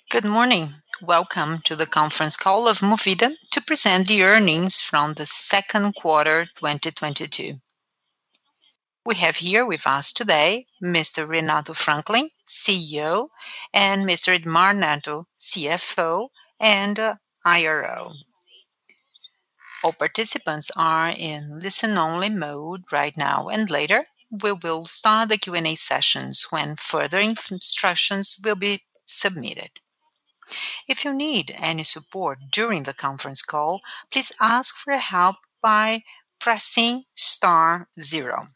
Good morning. Welcome to the conference call of Movida to present the earnings from the second quarter 2022. We have here with us today Mr. Renato Franklin, CEO, and Mr. Edmar Neto, CFO and IRO. All participants are in listen-only mode right now, and later we will start the Q&A sessions when further instructions will be submitted. If you need any support during the conference call, please ask for help by pressing star 0.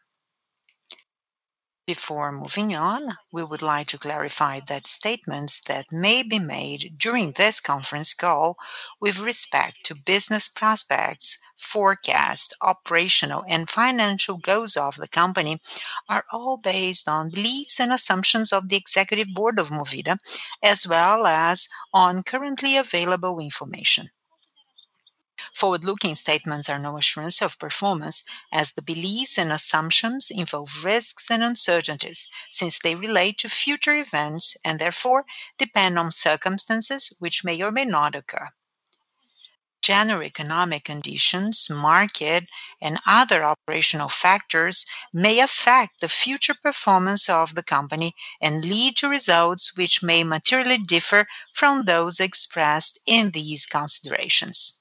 Before moving on, we would like to clarify that statements that may be made during this conference call with respect to business prospects, forecast, operational, and financial goals of the company are all based on beliefs and assumptions of the executive board of Movida, as well as on currently available information. Forward-looking statements are no assurance of performance, as the beliefs and assumptions involve risks and uncertainties, since they relate to future events and therefore depend on circumstances which may or may not occur. General economic conditions, market, and other operational factors may affect the future performance of the company and lead to results which may materially differ from those expressed in these considerations.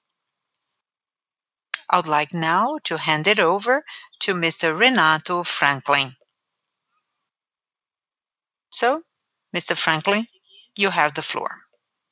I would like now to hand it over to Mr. Renato Franklin. So, Mr. Franklin, you have the floor.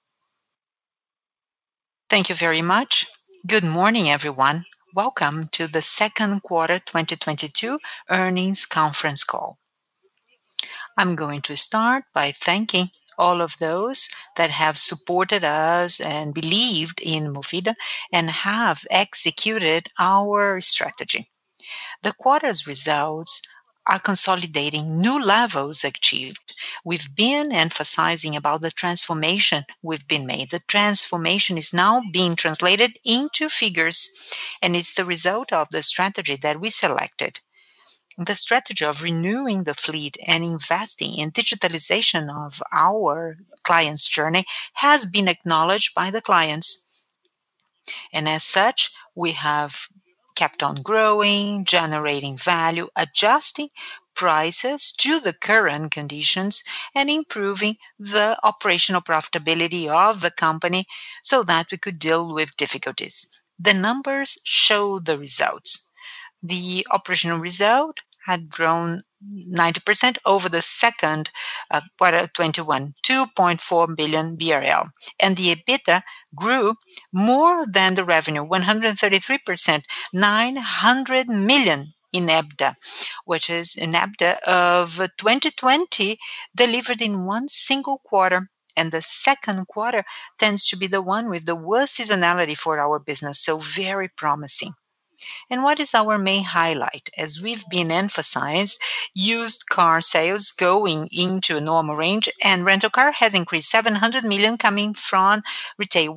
Thank you very much. Good morning, everyone. Welcome to the second quarter 2022 earnings conference call. I'm going to start by thanking all of those that have supported us and believed in Movida and have executed our strategy. The quarter's results are consolidating new levels achieved. We've been emphasizing about the transformation we've been made. The transformation is now being translated into figures, and it's the result of the strategy that we selected. The strategy of renewing the fleet and investing in digitalization of our clients' journey has been acknowledged by the clients. And as such, we have kept on growing, generating value, adjusting prices to the current conditions, and improving the operational profitability of the company so that we could deal with difficulties. The numbers show the results. The operational result had grown 90% over the second quarter 21, 2.4 billion BRL. And the EBITDA grew more than the revenue, 133%, 900 million in EBITDA, which is an EBITDA of 2020 delivered in one single quarter. And the second quarter tends to be the one with the worst seasonality for our business, so very promising. And what is our main highlight? As we've been emphasized, used car sales going into a normal range, and rental car has increased 700 million coming from retail,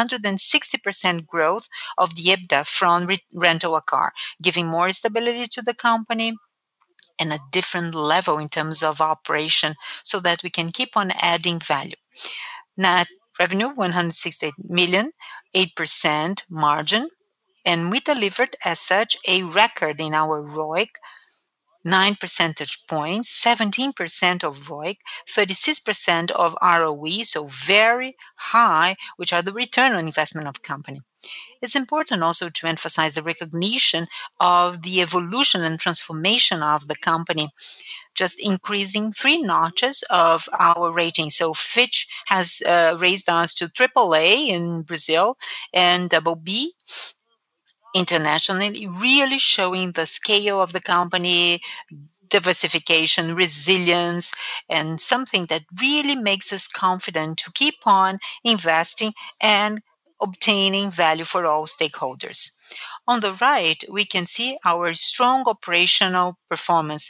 160% growth of the EBITDA from rental a car, giving more stability to the company and a different level in terms of operation so that we can keep on adding value. Net revenue, 168 million, 8% margin, and we delivered as such a record in our ROIC, 9 percentage points, 17% of ROIC, 36% of ROE, so very high, which are the return on investment of company. It's important also to emphasize the recognition of the evolution and transformation of the company, just increasing 3 notches of our rating. So Fitch has raised us to AAA in Brazil and BB internationally, really showing the scale of the company, diversification, resilience, and something that really makes us confident to keep on investing and obtaining value for all stakeholders. On the right, we can see our strong operational performance,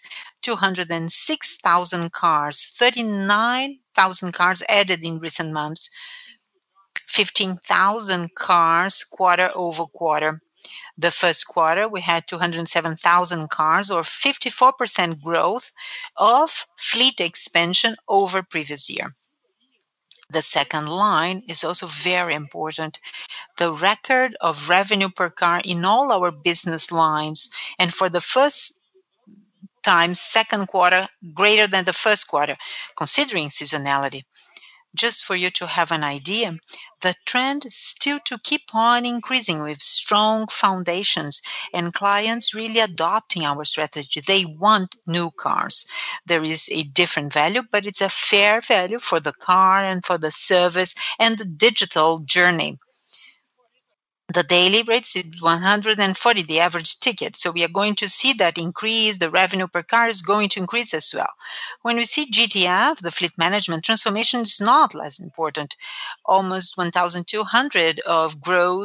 206,000 cars, 39,000 cars added in recent months, 15,000 cars quarter-over-quarter. The first quarter, we had 207,000 cars, or 54% growth of fleet expansion over previous year. The second line is also very important. The record of revenue per car in all our business lines, and for the first time, second quarter greater than the first quarter, considering seasonality. Just for you to have an idea, the trend is still to keep on increasing with strong foundations and clients really adopting our strategy. They want new cars. There is a different value, but it's a fair value for the car and for the service and the digital journey. The daily rates is 140, the average ticket. So we are going to see that increase. The revenue per car is going to increase as well. When we see GTF, the fleet management transformation is not less important. Almost 1,200 of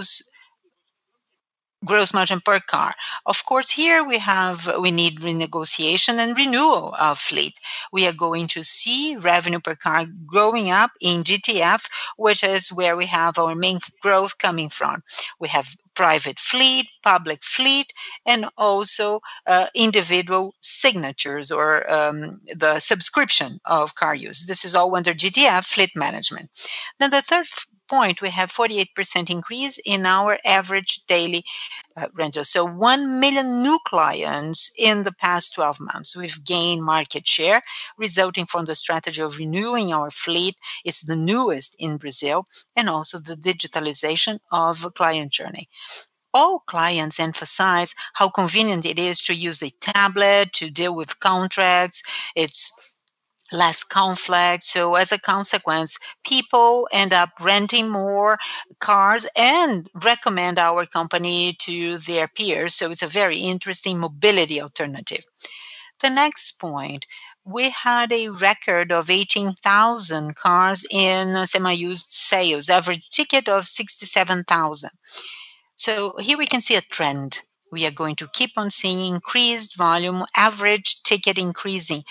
gross margin per car. Of course, here we need renegotiation and renewal of fleet. We are going to see revenue per car growing up in GTF, which is where we have our main growth coming from. We have private fleet, public fleet, and also individual signatures or the subscription of car use. This is all under GTF fleet management. Then the third point, we have 48% increase in our average daily rental. So 1 million new clients in the past 12 months. We've gained market share resulting from the strategy of renewing our fleet. It's the newest in Brazil, and also the digitalization of client journey. All clients emphasize how convenient it is to use a tablet to deal with contracts. It's less conflict. So, as a consequence, people end up renting more cars and recommend our company to their peers. So, it's a very interesting mobility alternative. The next point, we had a record of 18,000 cars in semi used sales, average ticket of 67,000. So, here we can see a trend. We are going to keep on seeing increased volume, average ticket increasing.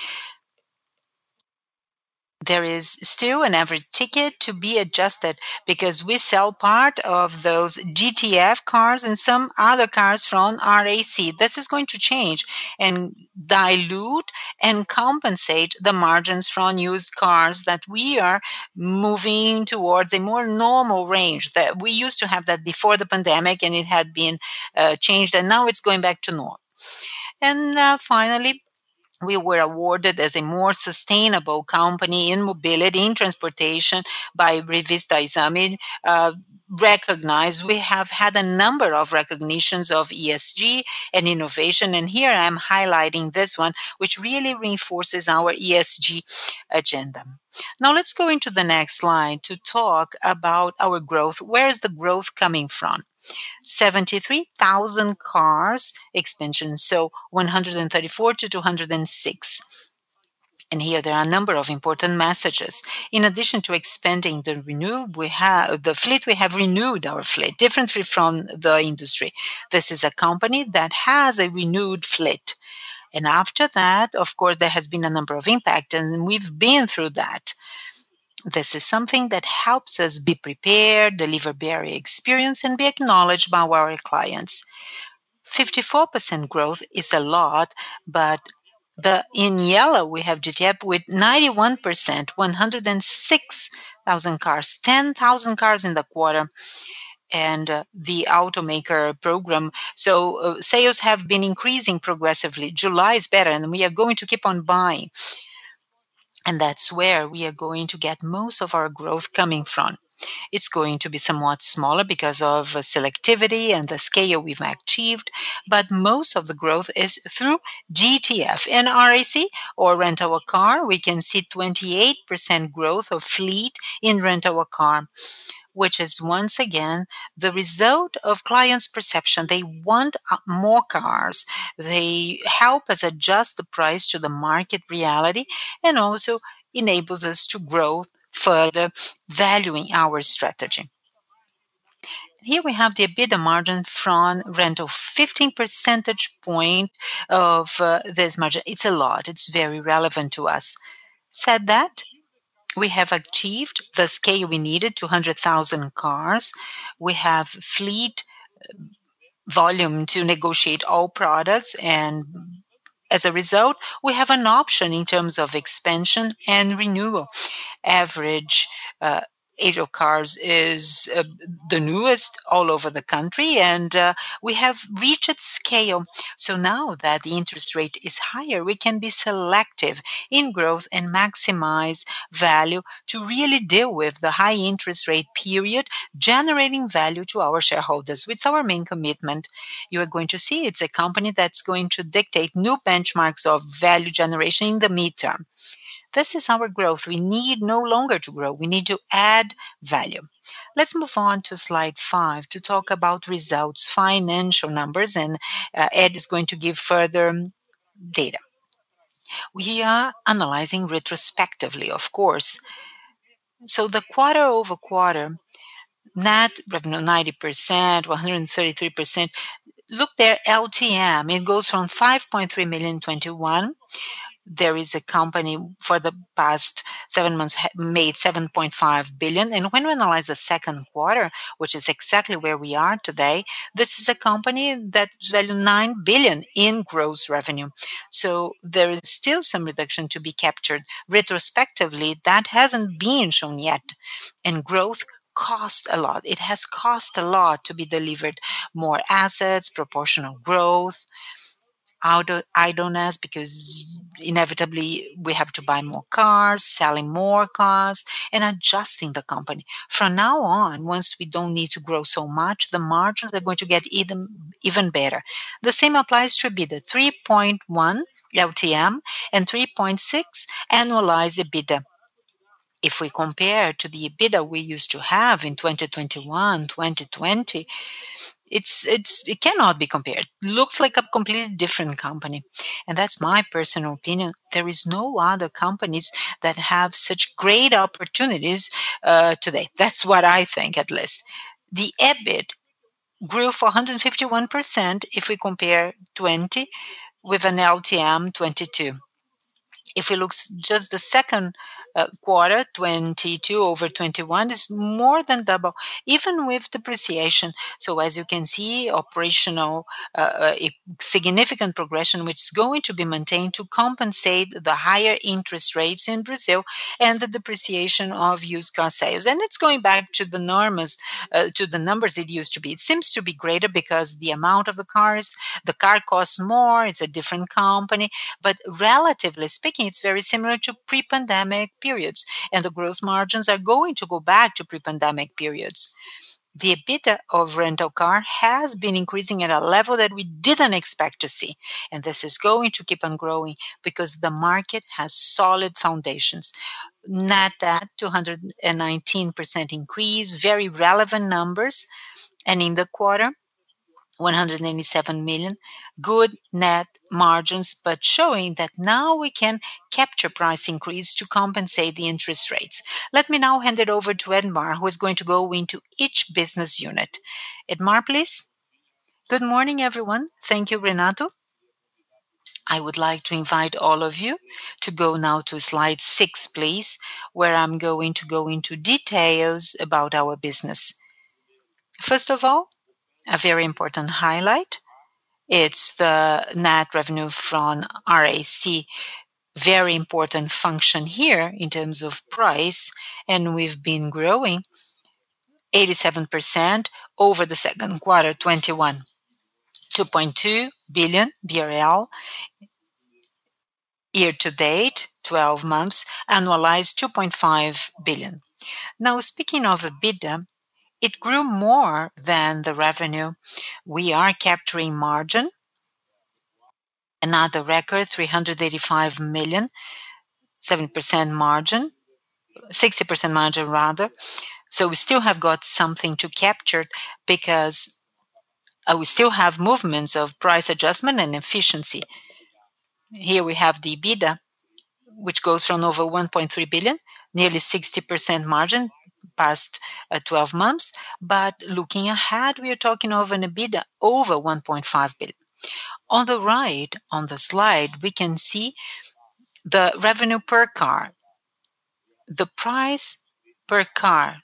There is still an average ticket to be adjusted because we sell part of those GTF cars and some other cars from RAC. This is going to change and dilute and compensate the margins from used cars that we are moving towards a more normal range. That we used to have that before the pandemic, and it had been changed, and now it's going back to normal. And finally, we were awarded as a more sustainable company in mobility, in transportation by Revista Exame. Recognized, we have had a number of recognitions of ESG and innovation, and here I'm highlighting this one, which really reinforces our ESG agenda. Now let's go into the next slide to talk about our growth. Where is the growth coming from? 73,000 cars expansion, so 134 to 206. And here there are a number of important messages. In addition to expanding the fleet, we have renewed our fleet, differently from the industry. This is a company that has a renewed fleet. And after that, of course, there has been a number of impact, and we've been through that. This is something that helps us be prepared, deliver better experience, and be acknowledged by our clients. 54% growth is a lot, but in yellow we have GTF with 91%, 106,000 cars, 10,000 cars in the quarter, and the automaker program. So sales have been increasing progressively. July is better, and we are going to keep on buying. And that's where we are going to get most of our growth coming from. It's going to be somewhat smaller because of selectivity and the scale we've achieved, but most of the growth is through GTF. In RAC, or rent our car, we can see 28% growth of fleet in rent our car, which is once again the result of clients' perception. They want more cars. They help us adjust the price to the market reality, and also enables us to grow further, valuing our strategy. Here we have the EBITDA margin from rental, 15 percentage point of this margin. It's a lot. It's very relevant to us. Said that, we have achieved the scale we needed, 200,000 cars. We have fleet volume to negotiate all products, and as a result, we have an option in terms of expansion and renewal. Average uh, age of cars is the newest all over the country, and we have reached scale. So now that the interest rate is higher, we can be selective in growth and maximize value to really deal with the high interest rate period, generating value to our shareholders, which is our main commitment. You are going to see it's a company that's going to dictate new benchmarks of value generation in the midterm. This is our growth. We need no longer to grow. We need to add value. Let's move on to slide 5 to talk about results, financial numbers, and Ed is going to give further data. We are analyzing retrospectively, of course. So the quarter over quarter, net revenue 90%, 133%. Look there, LTM, it goes from 5.3 million in 21. There is a company for the past 7 months made 7.5 billion. And when we analyze the second quarter, which is exactly where we are today, this is a company that's valued 9 billion in gross revenue. So there is still some reduction to be captured. Retrospectively, that hasn't been shown yet. And growth cost a lot. It has cost a lot to be delivered more assets, proportional growth, idleness, because inevitably we have to buy more cars, selling more cars, and adjusting the company. From now on, once we don't need to grow so much, the margins are going to get even better. The same applies to EBITDA, 3.1 LTM and 3.6 annualized EBITDA. If we compare to the EBITDA we used to have in 2021, 2020, it cannot be compared. Looks like a completely different company, and that's my personal opinion. There is no other companies that have such great opportunities today. That's what I think, at least. The EBIT grew for 151% if we compare 20 with an LTM 22. If we look just the second quarter, 22 over 21 is more than double, even with depreciation. So as you can see, operational significant progression, which is going to be maintained to compensate the higher interest rates in Brazil and the depreciation of used car sales. And it's going back to the norms, to the numbers it used to be. It seems to be greater because the amount of the car costs more. It's a different company, but relatively speaking, it's very similar to pre-pandemic periods, and the gross margins are going to go back to pre-pandemic periods. The EBITDA of rental car has been increasing at a level that we didn't expect to see, and this is going to keep on growing because the market has solid foundations. Net that 219% increase, very relevant numbers, and in the quarter 187 million, good net margins, but showing that now we can capture price increase to compensate the interest rates. Let me now hand it over to Edmar, who is going to go into each business unit. Edmar, please. Good morning, everyone. Thank you, Renato. I would like to invite all of you to go now to slide 6, please, where I'm going to go into details about our business. First of all, a very important highlight. It's the net revenue from RAC, very important function here in terms of price, and we've been growing 87% over the second quarter 21, 2.2 billion BRL year to date, 12 months, annualized 2.5 billion. Now, speaking of EBITDA, it grew more than the revenue. We are capturing margin. Another record, 385 million, 7% margin, 60% margin rather. So we still have got something to capture because we still have movements of price adjustment and efficiency. Here we have the EBITDA, which goes from over 1.3 billion, nearly 60% margin past 12 months. But looking ahead, we are talking of an EBITDA over 1.5 billion. On the right, on the slide, we can see the revenue per car. The price per car,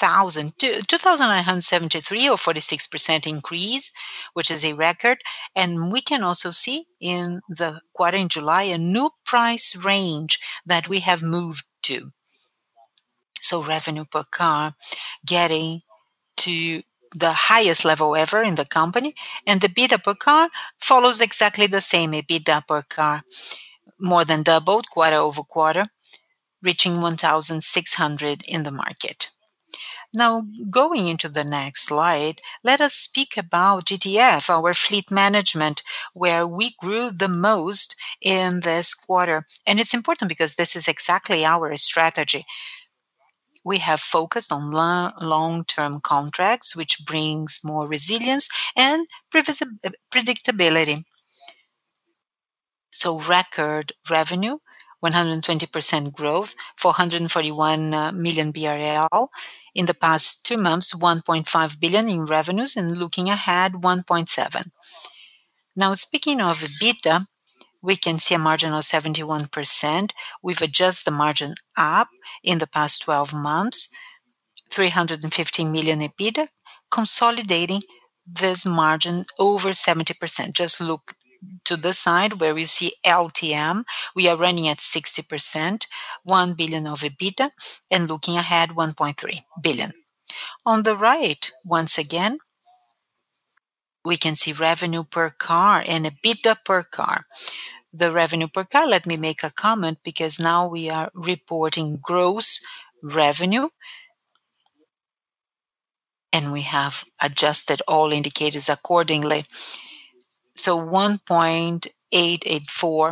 2,973 or 46% increase, which is a record. And we can also see in the quarter in July a new price range that we have moved to. So revenue per car getting to the highest level ever in the company, and the EBITDA per car follows exactly the same. EBITDA per car more than doubled quarter over quarter, reaching 1,600 in the market. Now, going into the next slide, let us speak about GTF, our fleet management, where we grew the most in this quarter. And it's important because this is exactly our strategy. We have focused on long-term contracts, which brings more resilience and predictability. So record revenue, 120% growth, 441 million BRL. In the past 2 months, 1.5 billion in revenues, and looking ahead, 1.7. Now, speaking of EBITDA, we can see a margin of 71%. We've adjusted the margin up in the past 12 months, 315 million EBITDA, consolidating this margin over 70%. Just look to the side where we see LTM, we are running at 60%, 1 billion of EBITDA, and looking ahead, 1.3 billion. On the right, once again, we can see revenue per car and EBITDA per car. The revenue per car, let me make a comment because now we are reporting gross revenue, and we have adjusted all indicators accordingly. So 1.884,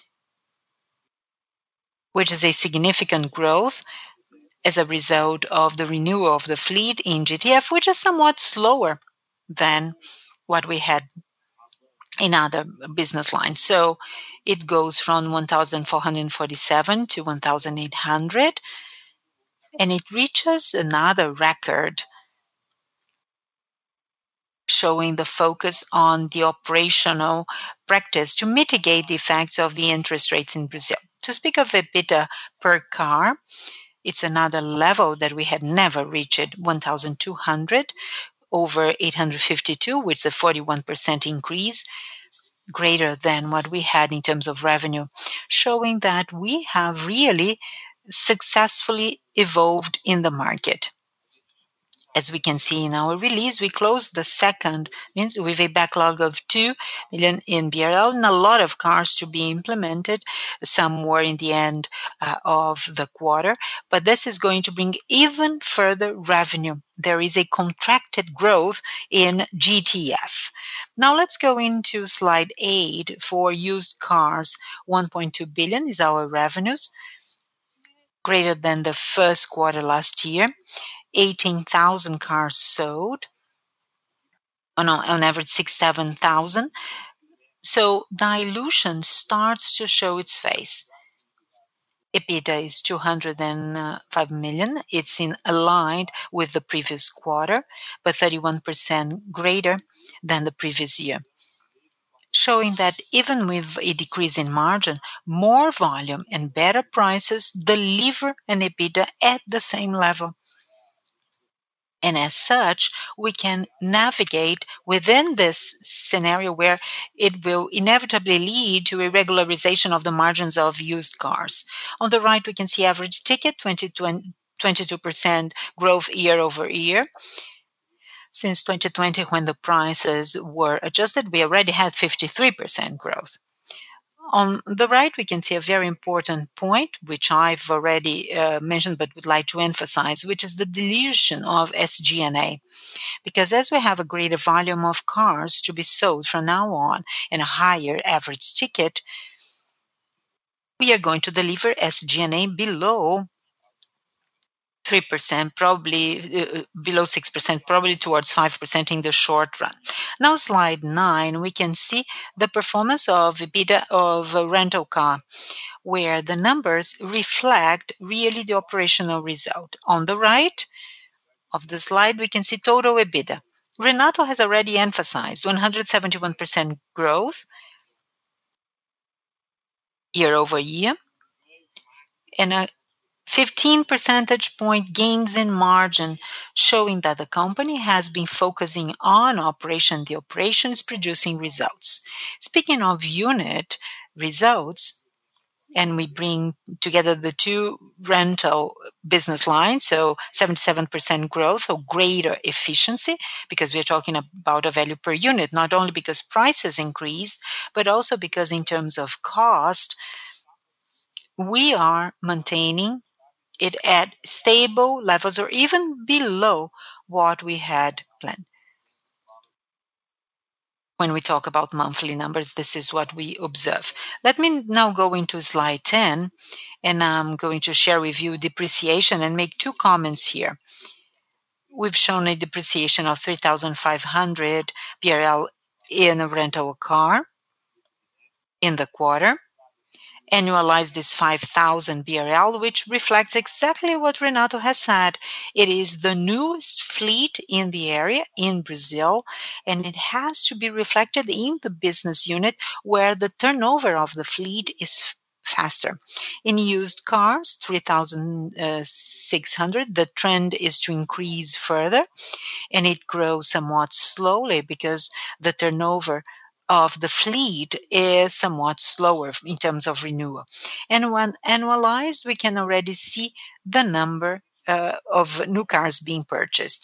which is a significant growth as a result of the renewal of the fleet in GTF, which is somewhat slower than what we had in other business lines. So it goes from 1,447 to 1,800, and it reaches another record, showing the focus on the operational practice to mitigate the effects of the interest rates in Brazil. To speak of EBITDA per car, it's another level that we had never reached, 1,200 over 852, which is a 41% increase, greater than what we had in terms of revenue, showing that we have really successfully evolved in the market. As we can see in our release, we closed the second means with a backlog of 2 million in BRL and a lot of cars to be implemented. Some were in the end of the quarter, but this is going to bring even further revenue. There is a contracted growth in GTF. Now let's go into slide 8 for used cars. 1.2 billion is our revenues, greater than the first quarter last year. 18,000 cars sold, on average 6,000-7,000. So dilution starts to show its face. EBITDA is 205 million. It's in aligned with the previous quarter, but 31% greater than the previous year, showing that even with a decrease in margin, more volume and better prices deliver an EBITDA at the same level. And as such, we can navigate within this scenario where it will inevitably lead to a regularization of the margins of used cars. On the right, we can see average ticket, 22% growth year over year. Since 2020, when the prices were adjusted, we already had 53% growth. On the right, we can see a very important point, which I've already mentioned but would like to emphasize, which is the dilution of SG&A. Because as we have a greater volume of cars to be sold from now on and a higher average ticket, we are going to deliver SG&A below 3%, probably below 6%, probably towards 5% in the short run. Now, slide 9, we can see the performance of EBITDA of a rental car, where the numbers reflect really the operational result. On the right of the slide, we can see total EBITDA. Renato has already emphasized 171% growth year over year, and a 15 percentage point gains in margin, showing that the company has been focusing on operation. The operation is producing results. Speaking of unit results, and we bring together the two rental business lines, so 77% growth or greater efficiency, because we're talking about a value per unit, not only because prices increased, but also because in terms of cost, we are maintaining it at stable levels or even below what we had planned. When we talk about monthly numbers, this is what we observe. Let me now go into slide 10, and I'm going to share with you depreciation and make two comments here. We've shown a depreciation of 3,500 BRL in a rental car in the quarter. Annualize this 5,000 BRL, which reflects exactly what Renato has said. It is the newest fleet in the area in Brazil, and it has to be reflected in the business unit where the turnover of the fleet is faster. In used cars, 3,600, the trend is to increase further, and it grows somewhat slowly because the turnover of the fleet is somewhat slower in terms of renewal. And when annualized, we can already see the number of new cars being purchased.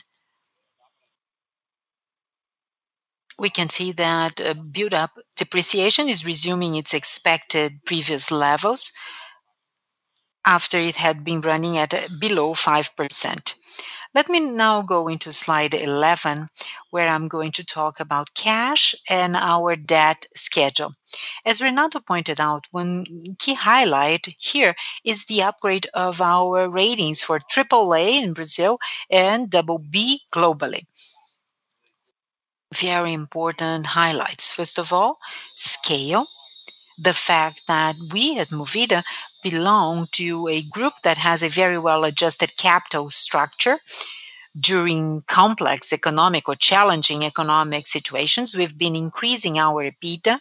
We can see that build up depreciation is resuming its expected previous levels after it had been running at below 5%. Let me now go into slide 11, where I'm going to talk about cash and our debt schedule. As Renato pointed out, one key highlight here is the upgrade of our ratings for AAA in Brazil and BB globally. Very important highlights. First of all, scale. The fact that we at Movida belong to a group that has a very well adjusted capital structure. During complex economic or challenging economic situations, we've been increasing our EBITDA,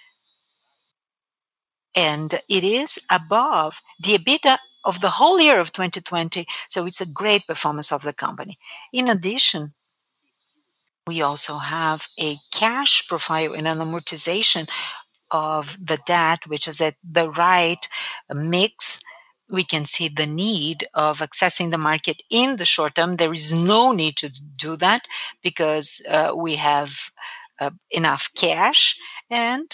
and it is above the EBITDA of the whole year of 2020. So it's a great performance of the company. In addition, we also have a cash profile and an amortization of the debt, which is at the right mix. We can see the need of accessing the market in the short term. There is no need to do that because we have enough cash, and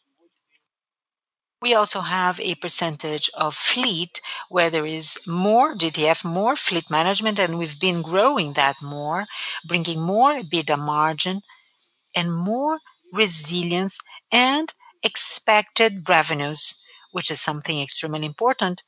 we also have a percentage of fleet where there is more GTF, more fleet management, and we've been growing that more, bringing more EBITDA margin and more resilience and expected revenues, which is something extremely important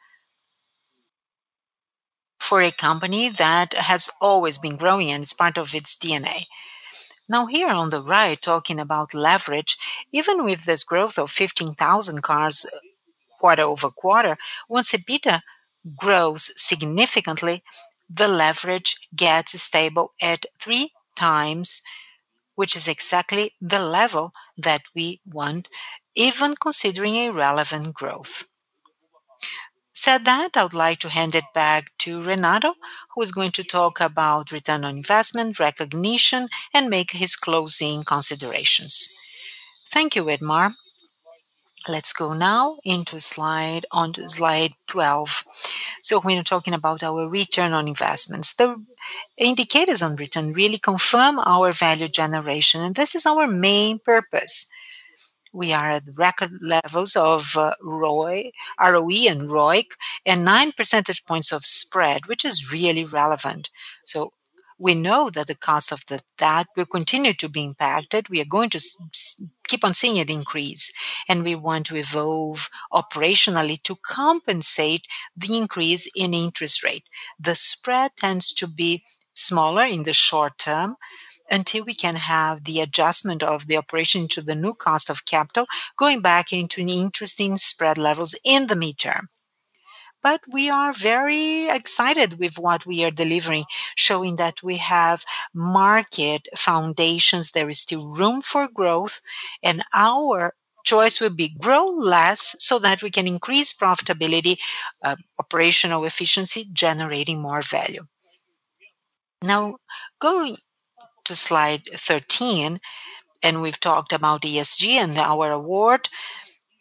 for a company that has always been growing and it's part of its DNA. Now, here on the right, talking about leverage, even with this growth of 15,000 cars quarter over quarter, once EBITDA grows significantly, the leverage gets stable at 3 times, which is exactly the level that we want, even considering a relevant growth. Said that, I would like to hand it back to Renato, who is going to talk about return on investment, recognition, and make his closing considerations. Thank you, Edmar. Let's go now into slide 12. So when you're talking about our return on investments, the indicators on return really confirm our value generation, and this is our main purpose. We are at record levels of ROE and ROIC, and 9 percentage points of spread, which is really relevant. So we know that the cost of that will continue to be impacted. We are going to keep on seeing it increase, and we want to evolve operationally to compensate the increase in interest rate. The spread tends to be smaller in the short term, until we can have the adjustment of the operation to the new cost of capital, going back into interesting spread levels in the midterm. But we are very excited with what we are delivering, showing that we have market foundations. There is still room for growth, and our choice will be grow less so that we can increase profitability, operational efficiency, generating more value. Now, going to slide 13, and we've talked about ESG and our award.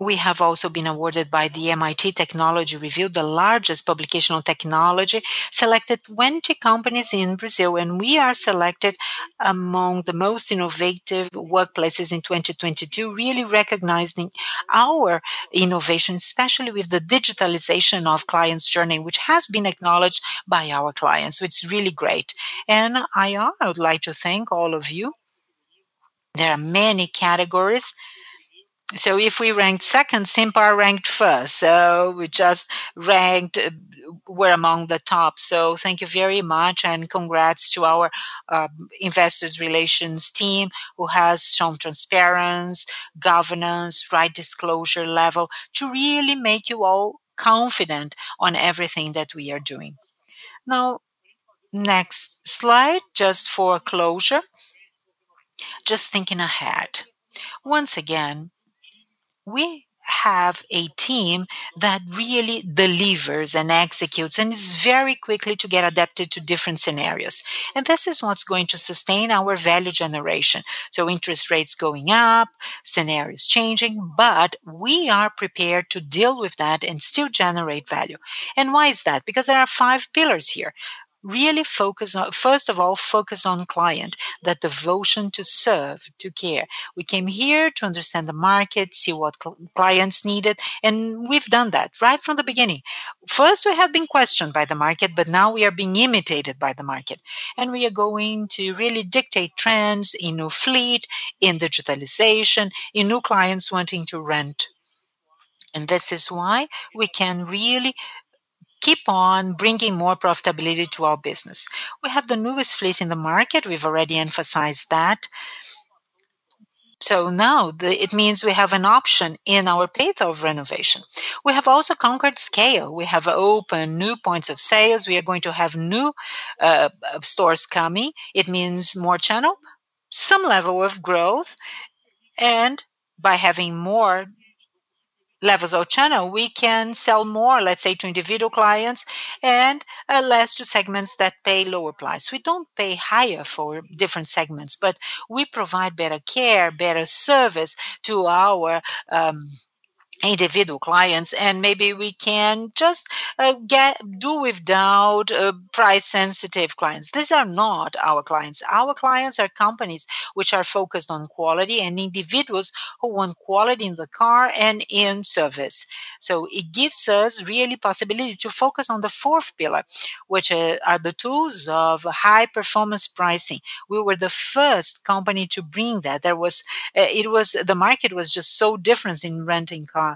We have also been awarded by the MIT Technology Review, the largest publication on technology, selected 20 companies in Brazil, and we are selected among the most innovative workplaces in 2022, really recognizing our innovation, especially with the digitalization of clients' journey, which has been acknowledged by our clients, which is really great. And I would like to thank all of you. There are many categories, so if we ranked second, Simpar ranked first. So we just ranked, we're among the top. So thank you very much, and congrats to our investors relations team who has shown transparency, governance, right disclosure level to really make you all confident on everything that we are doing. Now, next slide, just for closure, just thinking ahead. Once again, we have a team that really delivers and executes and is very quickly to get adapted to different scenarios. And this is what's going to sustain our value generation. So interest rates going up, scenarios changing, but we are prepared to deal with that and still generate value. And why is that? Because there are 5 pillars here. Really focus on, first of all, focus on client, that devotion to serve, to care. We came here to understand the market, see what clients needed, and we've done that right from the beginning. First, we have been questioned by the market, but now we are being imitated by the market. And we are going to really dictate trends in new fleet, in digitalization, in new clients wanting to rent. And this is why we can really keep on bringing more profitability to our business. We have the newest fleet in the market. We've already emphasized that. So now it means we have an option in our path of renovation. We have also conquered scale. We have opened new points of sales. We are going to have new stores coming. It means more channel, some level of growth, and by having more levels of channel, we can sell more, let's say, to individual clients and less to segments that pay lower price. We don't pay higher for different segments, but we provide better care, better service to our individual clients, and maybe we can just get do without price sensitive clients. These are not our clients. Our clients are companies which are focused on quality and individuals who want quality in the car and in service. So it gives us really possibility to focus on the fourth pillar, which are the tools of high performance pricing. We were the first company to bring that. There was it was the market was just so different in renting car.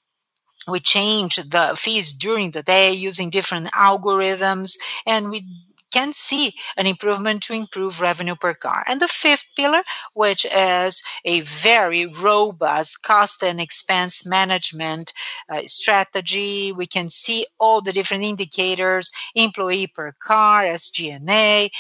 We changed the fees during the day using different algorithms, and we can see an improvement to improve revenue per car. And the fifth pillar, which is a very robust cost and expense management strategy, we can see all the different indicators, employee per car, SG&A.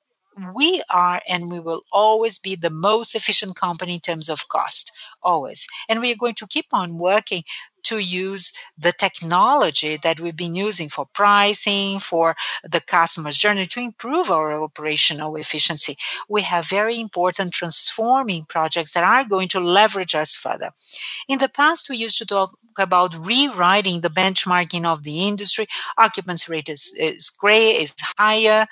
We are and we will always be the most efficient company in terms of cost, always. And we are going to keep on working to use the technology that we've been using for pricing, for the customer's journey to improve our operational efficiency. We have very important transforming projects that are going to leverage us further. In the past, we used to talk about rewriting the benchmarking of the industry. Occupancy rate is higher,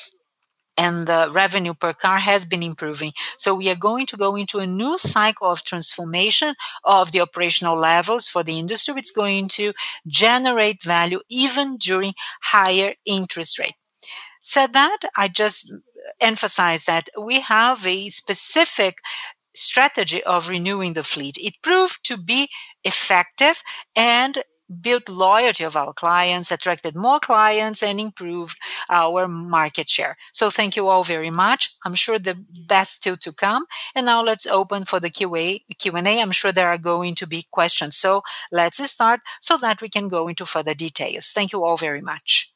and the revenue per car has been improving. So we are going to go into a new cycle of transformation of the operational levels for the industry. It's going to generate value even during higher interest rate. Said that, I just emphasize that we have a specific strategy of renewing the fleet. It proved to be effective and built loyalty of our clients, attracted more clients, and improved our market share. So thank you all very much. I'm sure the best still to come. And now let's open for the Q&A. I'm sure there are going to be questions. So let's start so that we can go into further details. Thank you all very much.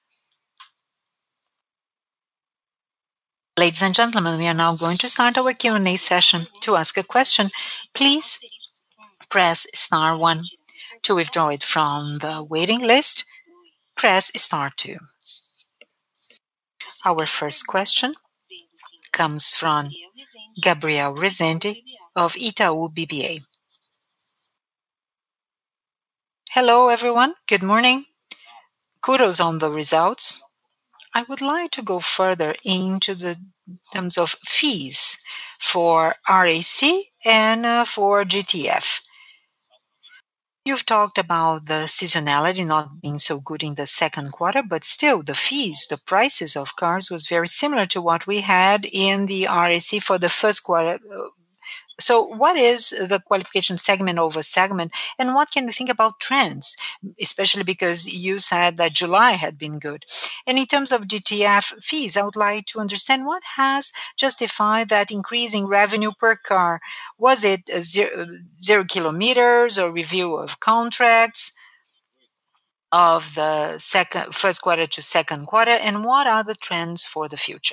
Ladies and gentlemen, we are now going to start our Q&A session. To ask a question, please press star 1. To withdraw it from the waiting list, press star 2. Our first question comes from Gabriel Rezende of Itaú BBA. Hello, everyone. Good morning. Kudos on the results. I would like to go further into the terms of fees for RAC and for GTF. You've talked about the seasonality not being so good in the second quarter, but still the fees, the prices of cars was very similar to what we had in the RAC for the first quarter. So, what is the qualification segment over segment, and what can we think about trends, especially because you said that July had been good? And in terms of GTF fees, I would like to understand what has justified that increasing revenue per car. Was it zero kilometers or review of contracts of the first quarter to second quarter, and what are the trends for the future?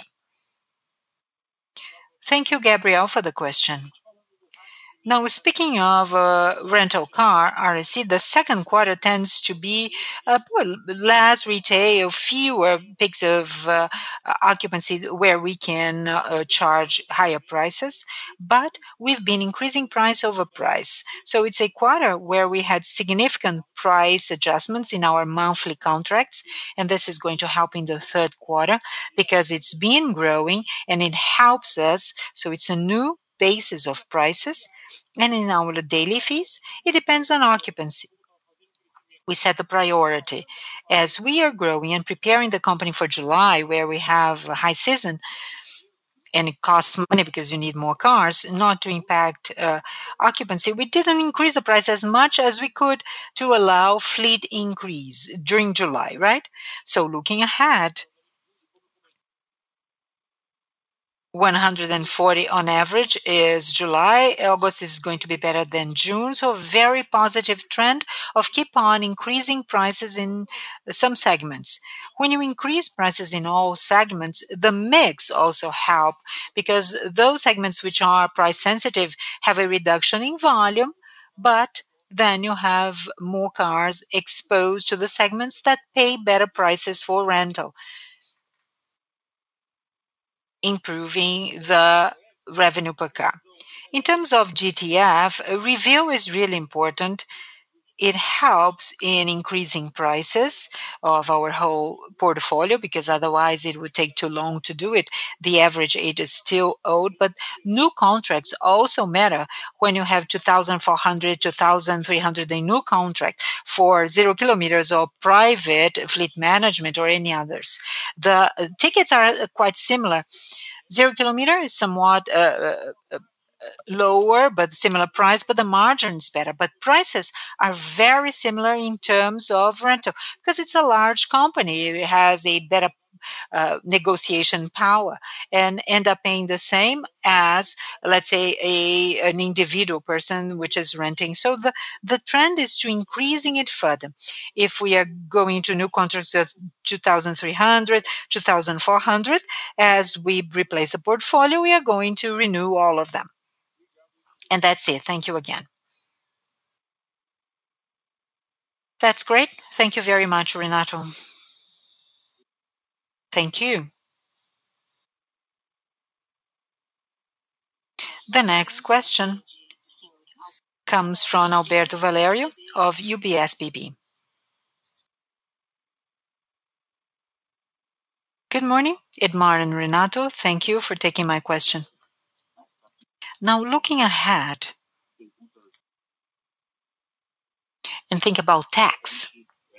Thank you, Gabrielle, for the question. Now, speaking of rental car, RSC, the second quarter tends to be less retail, fewer peaks of occupancy where we can charge higher prices, but we've been increasing price over price. So it's a quarter where we had significant price adjustments in our monthly contracts, and this is going to help in the third quarter because it's been growing and it helps us. So it's a new basis of prices, and in our daily fees, it depends on occupancy. We set the priority. As we are growing and preparing the company for July, where we have a high season and it costs money because you need more cars, not to impact occupancy, we didn't increase the price as much as we could to allow fleet increase during July, right? So looking ahead, 140 on average is July. August is going to be better than June. So, very positive trend of keep on increasing prices in some segments. When you increase prices in all segments, the mix also help because those segments which are price sensitive have a reduction in volume, but then you have more cars exposed to the segments that pay better prices for rental, improving the revenue per car. In terms of GTF, a review is really important. It helps in increasing prices of our whole portfolio because otherwise it would take too long to do it. The average age is still old, but new contracts also matter when you have 2,400, 2,300 a new contract for 0 kilometers or private fleet management or any others. The tickets are quite similar. 0 kilometer is somewhat lower but similar price, but the margin is better. But prices are very similar in terms of rental because it's a large company. It has a better negotiation power and end up paying the same as, let's say, an individual person which is renting. So the trend is to increasing it further. If we are going to new contracts at 2,300, 2,400, as we replace the portfolio, we are going to renew all of them. And that's it. Thank you again. That's great. Thank you very much, Renato. Thank you. The next question comes from Alberto Valerio of UBS BB. Good morning, Edmar and Renato. Thank you for taking my question. Now, looking ahead and think about tax,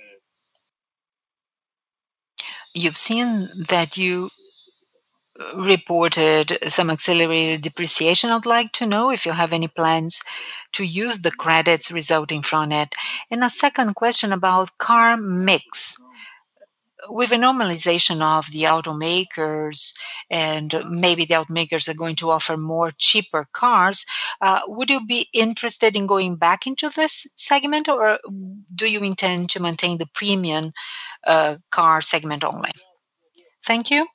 you've seen that you reported some accelerated depreciation. I'd like to know if you have any plans to use the credits resulting from it. And a second question about car mix. With a normalization of the automakers, and maybe the automakers are going to offer more cheaper cars, would you be interested in going back into this segment, or do you intend to maintain the premium car segment only? Thank you.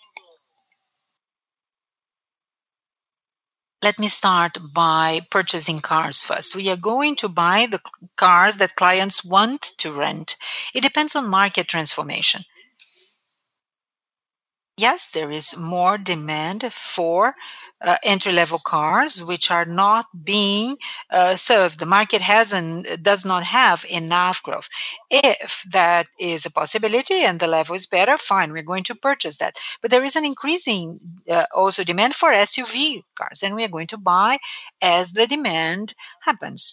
Let me start by purchasing cars first. We are going to buy the cars that clients want to rent. It depends on market transformation. Yes, there is more demand for entry-level cars, which are not being served. The market does not have enough growth. If that is a possibility and the level is better, fine, we're going to purchase that. But there is an increasing also demand for SUV cars, and we are going to buy as the demand happens.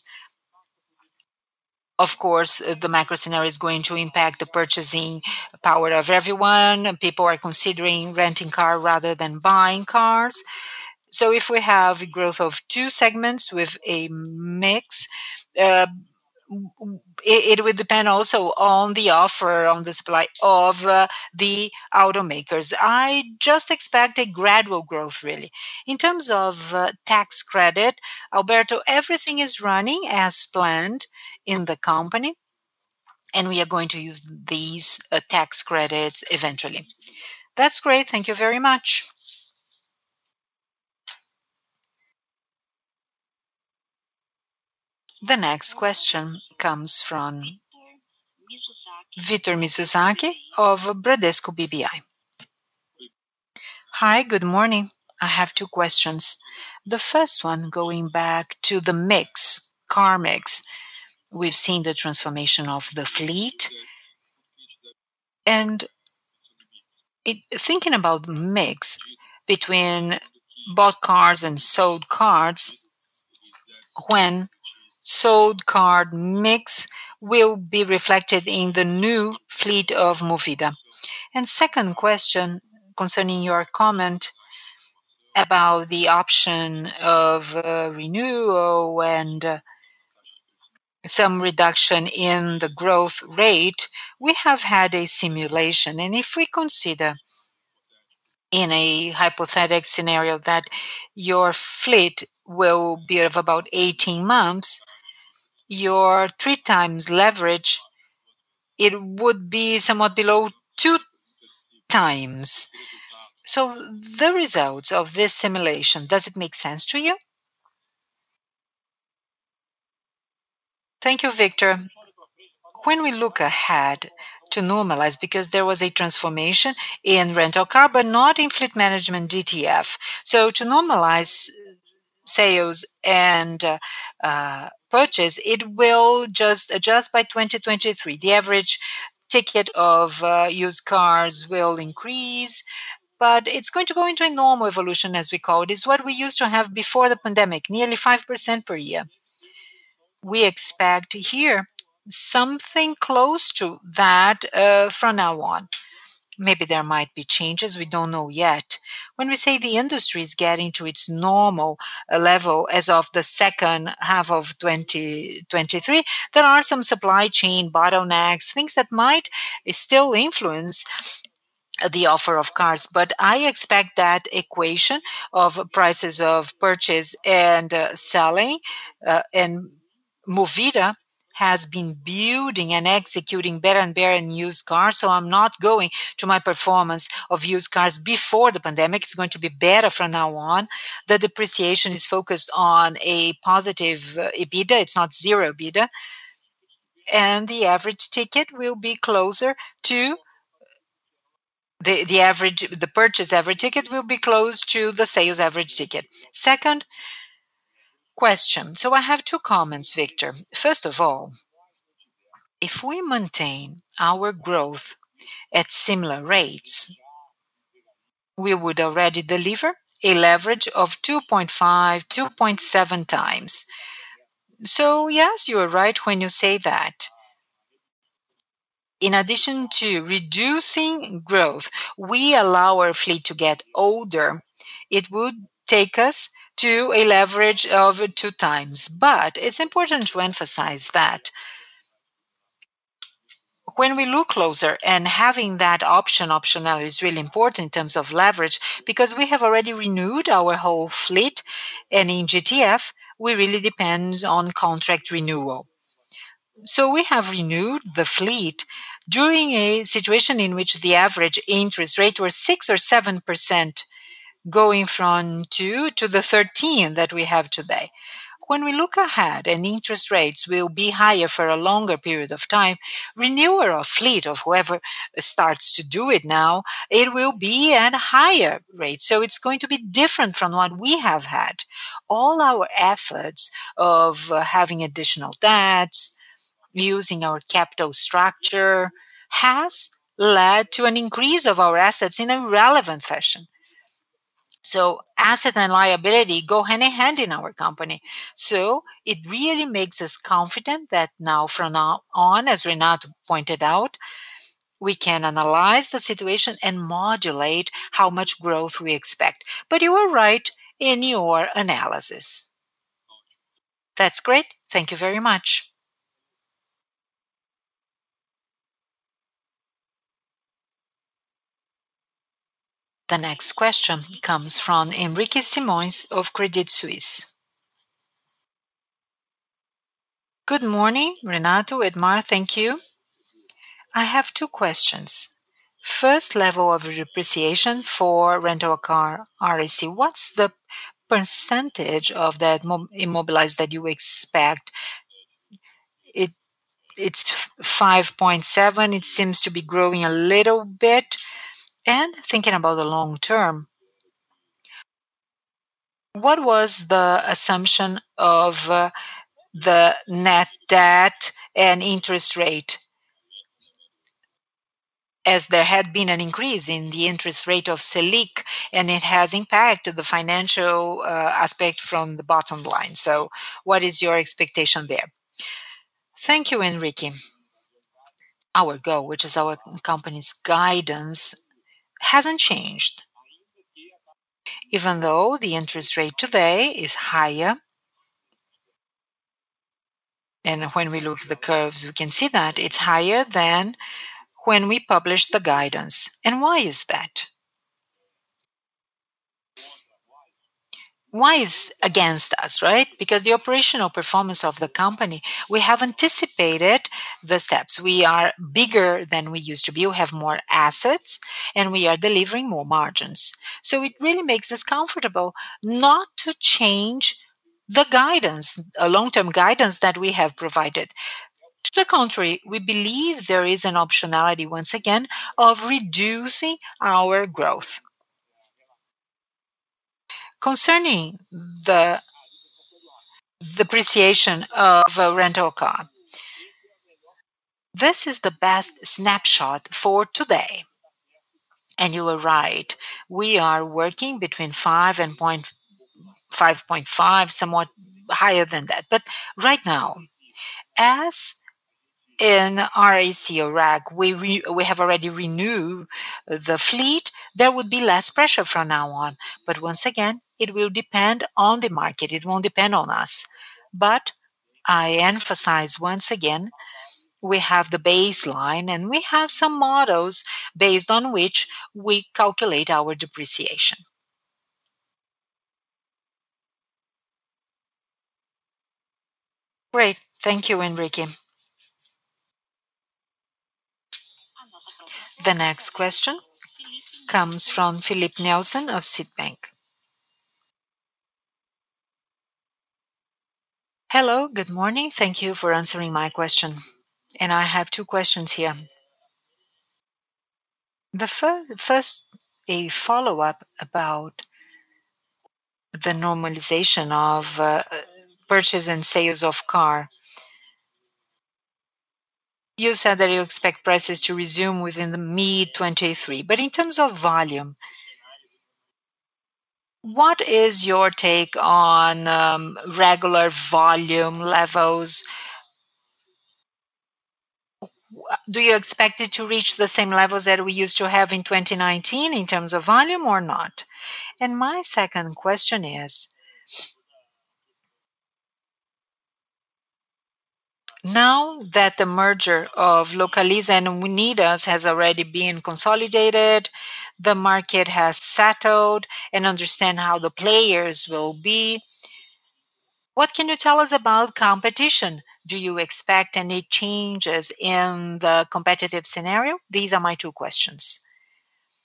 Of course, the macro scenario is going to impact the purchasing power of everyone. People are considering renting car rather than buying cars. So if we have a growth of two segments with a mix, uh, it would depend also on the offer, on the supply of the automakers. I just expect a gradual growth, really. In terms of tax credit, Alberto, everything is running as planned in the company, and we are going to use these tax credits eventually. That's great. Thank you very much. The next question comes from Vitor Mizusaki of Bradesco BBI. Hi, good morning. I have two questions. The first one going back to the mix, car mix. We've seen the transformation of the fleet, and thinking about mix between bought cars and sold cars, when sold car mix will be reflected in the new fleet of Movida. And second question concerning your comment about the option of renewal and some reduction in the growth rate, we have had a simulation. And if we consider in a hypothetical scenario that your fleet will be of about 18 months, your three times leverage, it would be somewhat below two times. So the results of this simulation, does it make sense to you? Thank you, Victor. When we look ahead to normalize, because there was a transformation in rental car, but not in fleet management GTF. So to normalize sales and purchase, it will just adjust by 2023. The average ticket of used cars will increase, but it's going to go into a normal evolution, as we call it. It's what we used to have before the pandemic, nearly 5% per year. We expect here something close to that from now on. Maybe there might be changes, we don't know yet. When we say the industry is getting to its normal level as of the second half of 2023, there are some supply chain bottlenecks, things that might still influence the offer of cars. But I expect that equation of prices of purchase and selling and Movida has been building and executing better and better in used cars. So I'm not going to my performance of used cars before the pandemic. It's going to be better from now on. The depreciation is focused on a positive EBITDA. It's not zero EBITDA. And the average ticket will be closer to the purchase average ticket will be close to the sales average ticket. Second question. So I have two comments, Victor. First of all, if we maintain our growth at similar rates, we would already deliver a leverage of 2.5, 2.7 times. So, yes, you are right when you say that. In addition to reducing growth, we allow our fleet to get older. It would take us to a leverage of two times. But it's important to emphasize that when we look closer, and having that optionality is really important in terms of leverage, because we have already renewed our whole fleet, and in GTF we really depend on contract renewal. So we have renewed the fleet during a situation in which the average interest rate was 6 or 7%, going from 2 to the 13 that we have today. When we look ahead and interest rates will be higher for a longer period of time, renewal of fleet of whoever starts to do it now, it will be at a higher rate. So it's going to be different from what we have had. All our efforts of having additional debts, using our capital structure has led to an increase of our assets in a relevant fashion. So asset and liability go hand in hand in our company. So it really makes us confident that now from now on, as Renato pointed out, we can analyze the situation and modulate how much growth we expect. But you are right in your analysis. That's great. Thank you very much. The next question comes from Enrique Simões of Credit Suisse. Good morning, Renato, Edmar, thank you. I have two questions. First, level of depreciation for rental car RAC. What's the percentage of that immobilized that you expect? It it's 5.7. It seems to be growing a little bit. And thinking about the long term, what was the assumption of the net debt and interest rate, as there had been an increase in the interest rate of Selic, and it has impacted the financial aspect from the bottom line. So, what is your expectation there? Thank you, Enrique. Our goal, which is our company's guidance, hasn't changed. Even though the interest rate today is higher, and when we look at the curves, we can see that it's higher than when we published the guidance. And why is that? Why is against us, right? Because the operational performance of the company, we have anticipated the steps. We are bigger than we used to be. We have more assets and we are delivering more margins. So it really makes us comfortable not to change the guidance, a long term guidance that we have provided. To the contrary, we believe there is an optionality once again of reducing our growth. Concerning the depreciation of a rental car, this is the best snapshot for today. And you are right. We are working between 5 and 5.5, somewhat higher than that. But right now, as in RAC or RAC, we have already renewed the fleet, there would be less pressure from now on. But once again, it will depend on the market. It won't depend on us. But I emphasize once again, we have the baseline and we have some models based on which we calculate our depreciation. Great. Thank you, Enrique. The next question comes from Philip Nelson of Citibank. Hello, good morning. Thank you for answering my question. And I have two questions here. The first, a follow up about the normalization of purchase and sales of car. You said that you expect prices to resume within the mid 23, but in terms of volume, what is your take on regular volume levels? Do you expect it to reach the same levels that we used to have in 2019 in terms of volume or not? And my second question is, now that the merger of Localiza and Unidas has already been consolidated, the market has settled and understand how the players will be. What can you tell us about competition? Do you expect any changes in the competitive scenario? These are my two questions.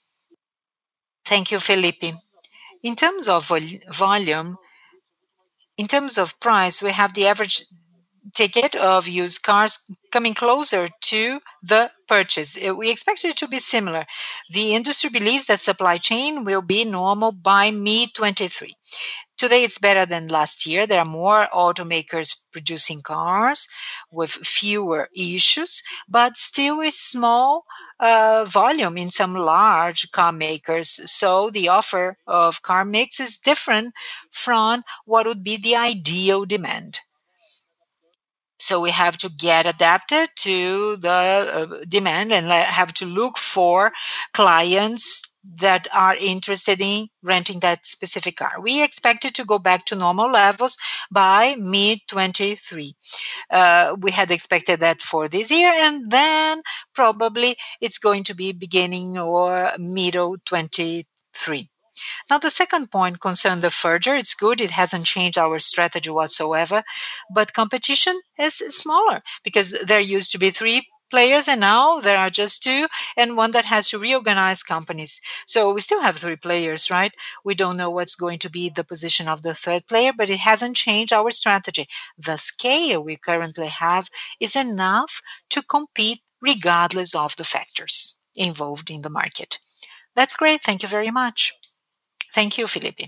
Thank you, Felipe. In terms of volume, In terms of price, we have the average ticket of used cars coming closer to the purchase. We expect it to be similar. The industry believes that supply chain will be normal by mid 23. Today it's better than last year. There are more automakers producing cars with fewer issues, but still a small volume in some large car makers. So the offer of car mix is different from what would be the ideal demand. So we have to get adapted to the demand and have to look for clients that are interested in renting that specific car. We expect it to go back to normal levels by mid 23. We had expected that for this year, and then probably it's going to be beginning or middle 23. Now, the second point concerned the merger. It's good. It hasn't changed our strategy whatsoever. But competition is smaller because there used to be three players and now there are just two and one that has to reorganize companies. So we still have three players, right? We don't know what's going to be the position of the third player, but it hasn't changed our strategy. The scale we currently have is enough to compete regardless of the factors involved in the market. That's great. Thank you very much. Thank you, Felipe.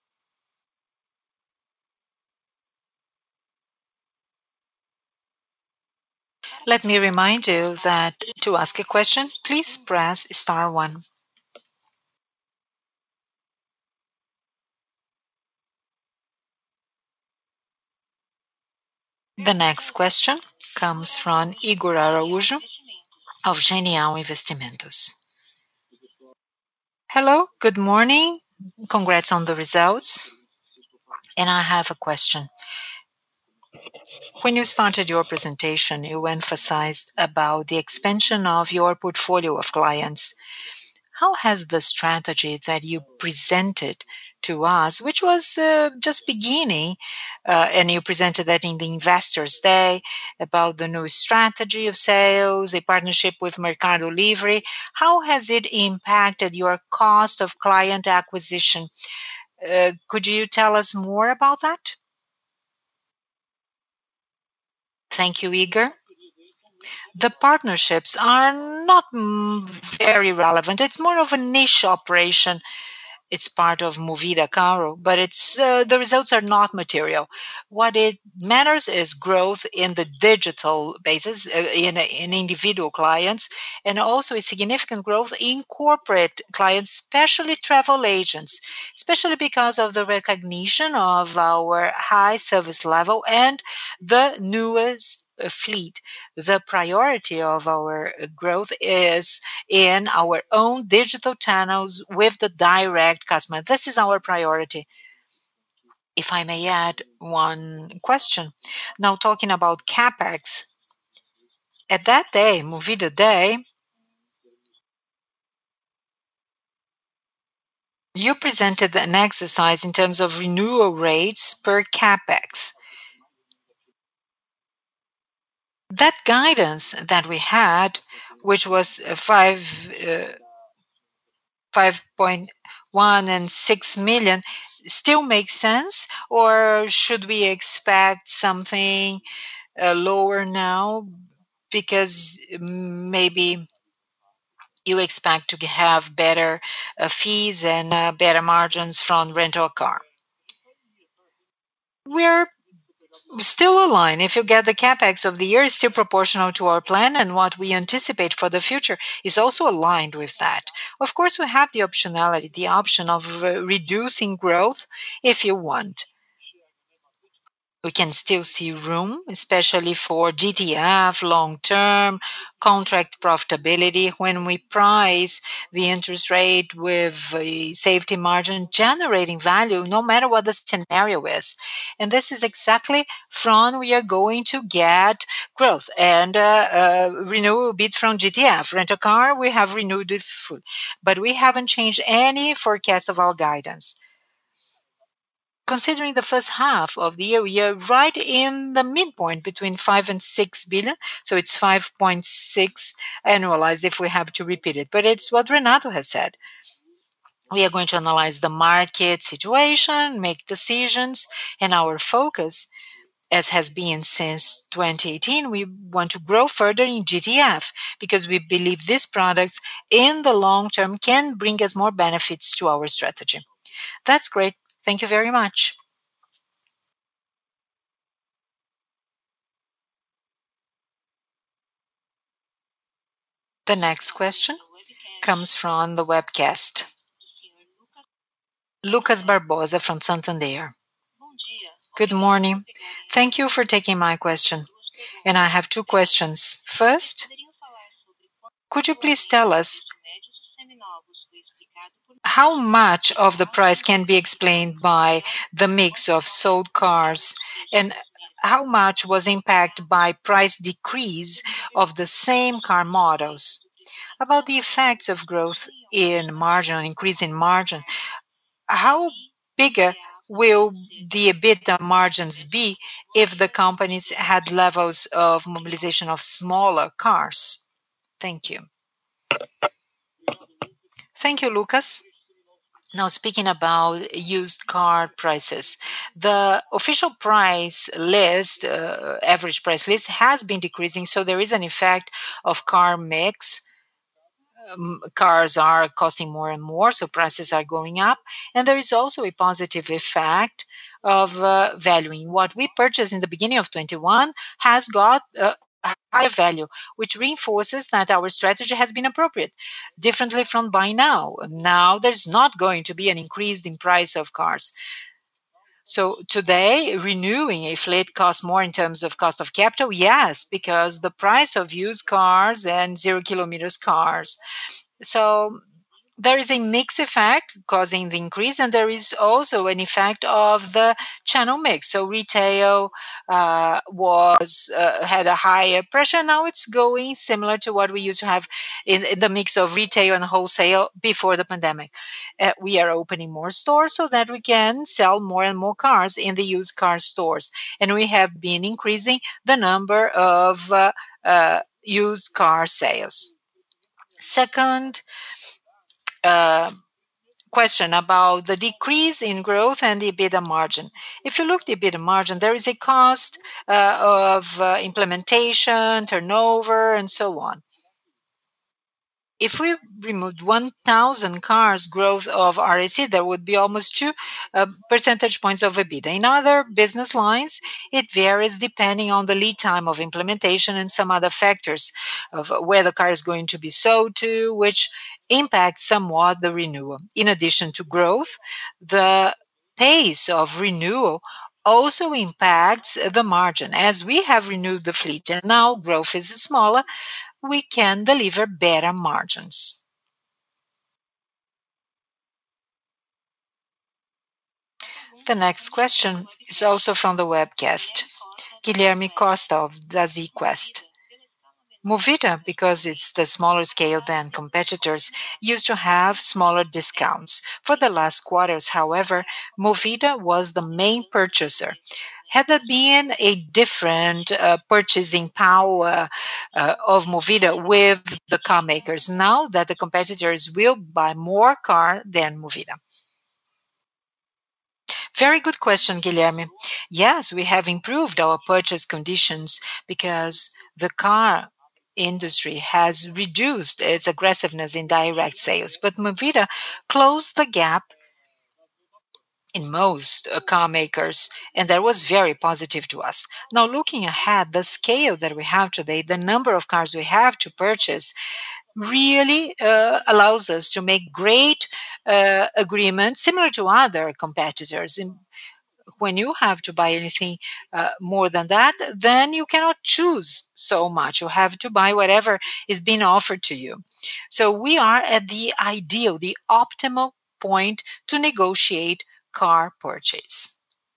Let me remind you that to ask a question, please press star one. The next question comes from Igor Araújo of Genial Investimentos. Hello, good morning. Congrats on the results. And I have a question. When you started your presentation, you emphasized about the expansion of your portfolio of clients. How has the strategy that you presented to us, which was just beginning, and you presented that in the Investors Day about the new strategy of sales, a partnership with Mercado Livre, how has it impacted your cost of client acquisition? Could you tell us more about that? Thank you, Igor. The partnerships are not very relevant. It's more of a niche operation. It's part of Movida Caro, but it's the results are not material. What it matters is growth in the digital basis, in individual clients, and also a significant growth in corporate clients, especially travel agents, especially because of the recognition of our high service level and the newest fleet. The priority of our growth is in our own digital channels with the direct customer. This is our priority. If I may add one question. Now, talking about CapEx, at that day, Movida Day, you presented an exercise in terms of renewal rates per CapEx. That guidance that we had, which was 5.1 and 6 million, still makes sense, or should we expect something lower now because maybe you expect to have better fees and better margins from rental car? We're still aligned. If you get the capex of the year, is still proportional to our plan, and what we anticipate for the future is also aligned with that. Of course, we have the optionality, the option of reducing growth if you want. We can still see room, especially for GTF, long-term contract profitability, when we price the interest rate with a safety margin, generating value no matter what the scenario is. And this is exactly from we are going to get growth and renew a bit from GTF. Rent a car, we have renewed it full, but we haven't changed any forecast of our guidance. Considering the first half of the year, we are right in the midpoint between 5 and 6 billion. So it's 5.6 annualized if we have to repeat it. But it's what Renato has said. We are going to analyze the market situation, make decisions, and our focus, as has been since 2018, we want to grow further in GTF because we believe these products in the long term can bring us more benefits to our strategy. That's great. Thank you very much. The next question comes from the webcast. Lucas Barbosa from Santander. Good morning. Thank you for taking my question. And I have two questions. First, could you please tell us how much of the price can be explained by the mix of sold cars and how much was impacted by price decrease of the same car models? About the effects of growth in margin, increase in margin, how bigger will the EBITDA margins be if the companies had levels of mobilization of smaller cars? Thank you. Thank you, Lucas. Now, speaking about used car prices, the official price list, average price list, has been decreasing. So there is an effect of car mix. Cars are costing more and more, so prices are going up. And there is also a positive effect of valuing. What we purchased in the beginning of 21 has got a higher value, which reinforces that our strategy has been appropriate, differently from buy now. Now there's not going to be an increase in price of cars. So today, renewing a fleet costs more in terms of cost of capital, yes, because the price of used cars and 0 kilometers cars. So there is a mix effect causing the increase, and there is also an effect of the channel mix. So retail was had a higher pressure. Now it's going similar to what we used to have in the mix of retail and wholesale before the pandemic. We are opening more stores so that we can sell more and more cars in the used car stores, and we have been increasing the number of used car sales. Second, uh, question about the decrease in growth and the EBITDA margin. If you look at the EBITDA margin, there is a cost of implementation, turnover, and so on. If we removed 1,000 cars growth of RAC, there would be almost 2 percentage points of EBITDA. In other business lines, it varies depending on the lead time of implementation and some other factors of where the car is going to be sold to, which impacts somewhat the renewal. In addition to growth, the pace of renewal also impacts the margin. As we have renewed the fleet and now growth is smaller, we can deliver better margins. The next question is also from the webcast. Guilherme Costa of DaziQuest. Movida, because it's the smaller scale than competitors, used to have smaller discounts. For the last quarters, however, Movida was the main purchaser. Had there been a different purchasing power of Movida with the car makers now that the competitors will buy more car than Movida? Very good question, Guilherme. Yes, we have improved our purchase conditions because the car industry has reduced its aggressiveness in direct sales, but Movida closed the gap in most car makers, and that was very positive to us. Now, looking ahead, the scale that we have today, the number of cars we have to purchase, really allows us to make great agreements similar to other competitors. When you have to buy anything more than that, then you cannot choose so much. You have to buy whatever is being offered to you. So we are at the ideal, the optimal point to negotiate car purchase.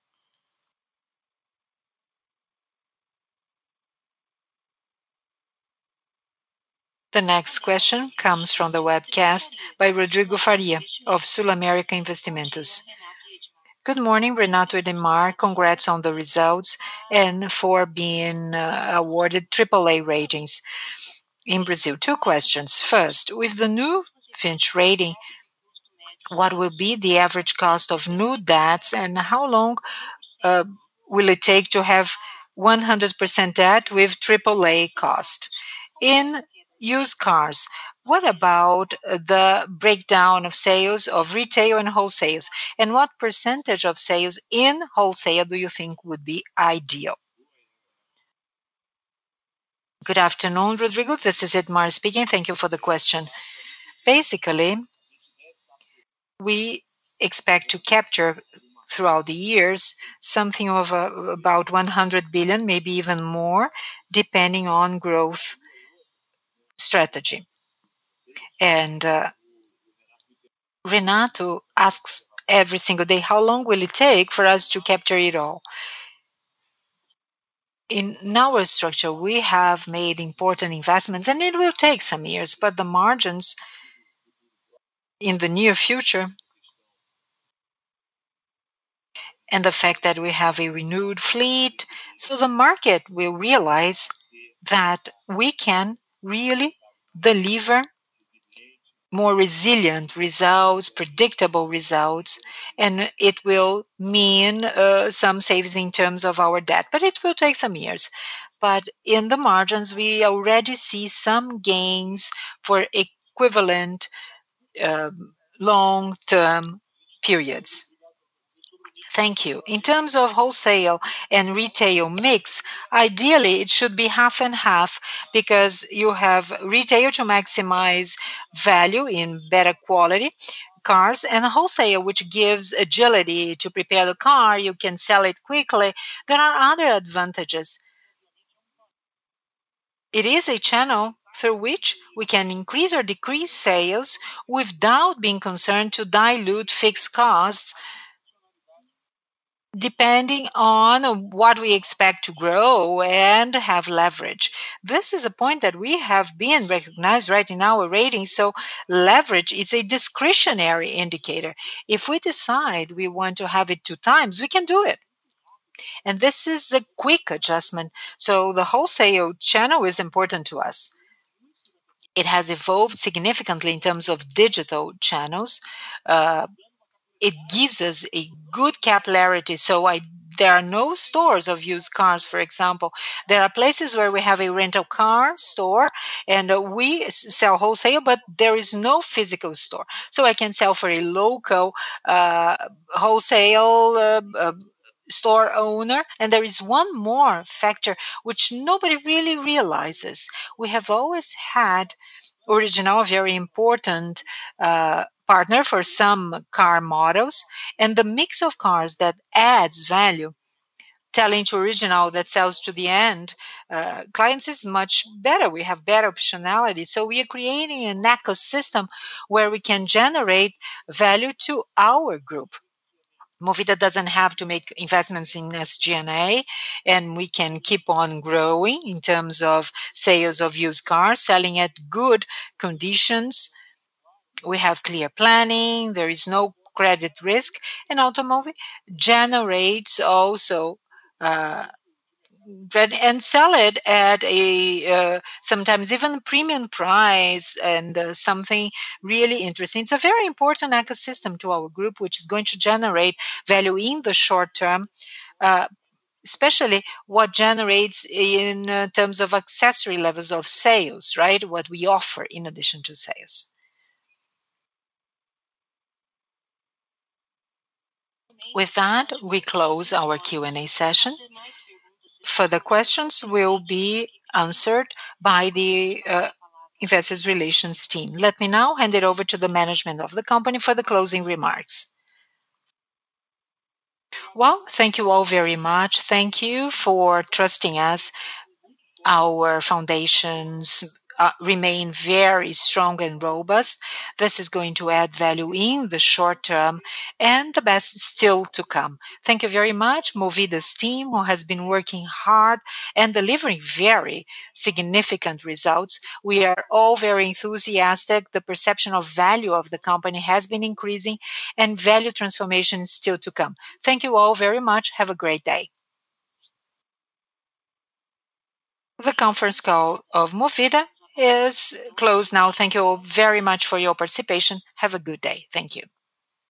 The next question comes from the webcast by Rodrigo Faria of SulAmérica Investimentos. Good morning, Renato Edmar. Congrats on the results and for being awarded AAA ratings in Brazil. Two questions. First, with the new Fitch rating, what will be the average cost of new debts, and how long uh, will it take to have 100% debt with AAA cost? In used cars, what about the breakdown of sales of retail and wholesales? And what percentage of sales in wholesale do you think would be ideal? Good afternoon, Rodrigo. This is Edmar speaking. Thank you for the question. Basically, we expect to capture throughout the years something of about 100 billion, maybe even more, depending on growth strategy. And Renato asks every single day, how long will it take for us to capture it all? In our structure, we have made important investments, and it will take some years, but the margins in the near future and the fact that we have a renewed fleet, so the market will realize that we can really deliver more resilient results, predictable results, and it will mean some savings in terms of our debt, but it will take some years. But in the margins, we already see some gains for equivalent long term periods. Thank you. In terms of wholesale and retail mix, ideally it should be half and half because you have retail to maximize value in better quality cars and wholesale which gives agility to prepare the car. You can sell it quickly. There are other advantages. It is a channel through which we can increase or decrease sales without being concerned to dilute fixed costs depending on what we expect to grow and have leverage. This is a point that we have been recognized right in our rating. So, leverage is a discretionary indicator. If we decide we want to have it 2 times, we can do it. And this is a quick adjustment. So, the wholesale channel is important to us. It has evolved significantly in terms of digital channels. Uh, it gives us a good capillarity. There are no stores of used cars, for example. There are places where we have a rental car store and sell wholesale, but there is no physical store. So I can sell for a local wholesale store owner. And there is one more factor which nobody really realizes. We have always had Original, a very important partner for some car models, and the mix of cars that adds value, telling to Original that sells to the end clients is much better. We have better optionality. So we are creating an ecosystem where we can generate value to our group. Movida doesn't have to make investments in SG&A, and we can keep on growing in terms of sales of used cars, selling at good conditions. We have clear planning, there is no credit risk, and automobile generates also uh, and sell it at a sometimes even premium price and something really interesting. It's a very important ecosystem to our group, which is going to generate value in the short term, uh, especially what generates in terms of accessory levels of sales, right? What we offer in addition to sales. With that, we close our Q&A session. Further questions will be answered by the Investor Relations team. Let me now hand it over to the management of the company for the closing remarks. Well, thank you all very much. Thank you for trusting us. Our foundations remain very strong and robust. This is going to add value in the short term, and the best is still to come. Thank you very much, Movida's team, who has been working hard and delivering very significant results. We are all very enthusiastic. The perception of value of the company has been increasing, and value transformation is still to come. Thank you all very much. Have a great day. The conference call of Movida is closed now. Thank you all very much for your participation. Have a good day. Thank you.